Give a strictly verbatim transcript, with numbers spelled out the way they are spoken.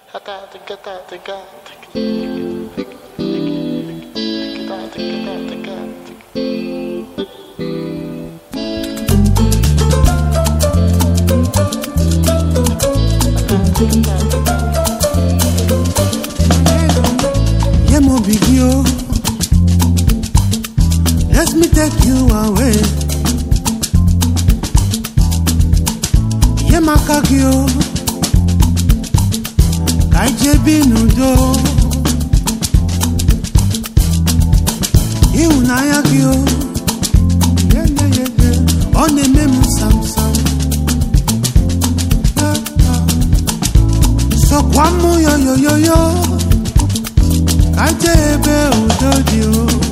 Yemo bigio, let me take you away. Yema kagio, kaije binudo. Iunaya gio, yeah yeah yeah yeah. On the memu sam sam. So kwamu yo yo yo yo. Kaije be udodio.